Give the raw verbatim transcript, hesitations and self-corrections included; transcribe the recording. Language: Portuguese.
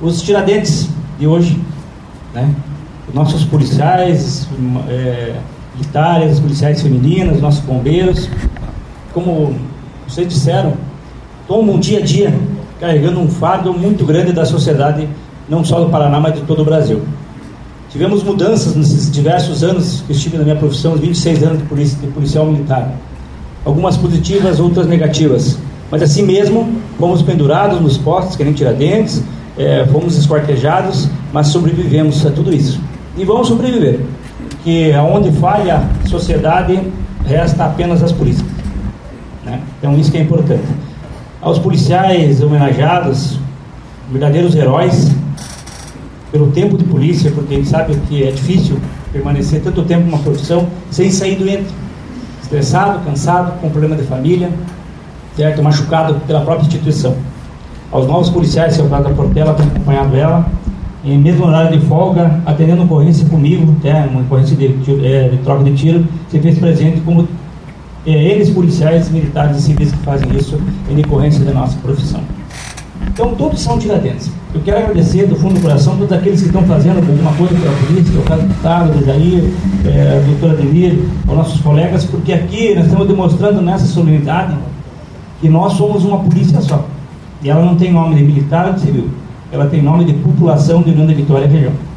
Os Tiradentes de hoje, né? Nossos policiais, é, militares, policiais femininas, nossos bombeiros, como vocês disseram, tomam um dia a dia carregando um fardo muito grande da sociedade, não só do Paraná, mas de todo o Brasil. Tivemos mudanças nesses diversos anos que estive na minha profissão, vinte e seis anos de, policia, de policial militar. Algumas positivas, outras negativas. Mas assim mesmo, fomos pendurados nos postos, que nem Tiradentes, é, fomos esquartejados, mas sobrevivemos a tudo isso. E vamos sobreviver, porque aonde falha a sociedade, resta apenas as polícias, né? Então isso que é importante. Aos policiais homenageados, verdadeiros heróis, pelo tempo de polícia, porque a gente sabe que é difícil permanecer tanto tempo numa profissão sem sair doente, estressado, cansado, com problema de família, certo? Machucado pela própria instituição. Aos novos policiais, seu Cláudio da Portela, tem acompanhado ela, em mesmo horário de folga, atendendo ocorrência comigo, até uma ocorrência de, de, é, de troca de tiro, se fez presente como é, eles, policiais, militares e civis que fazem isso em decorrência da nossa profissão. Então, todos são Tiradentes. Eu quero agradecer do fundo do coração todos aqueles que estão fazendo alguma coisa pela polícia, o caso do deputado, do Jair, é, a doutora Ademir, aos nossos colegas, porque aqui nós estamos demonstrando nessa solenidade que nós somos uma polícia só. E ela não tem nome de militar ou de civil. Ela tem nome de população de União da Vitória e região.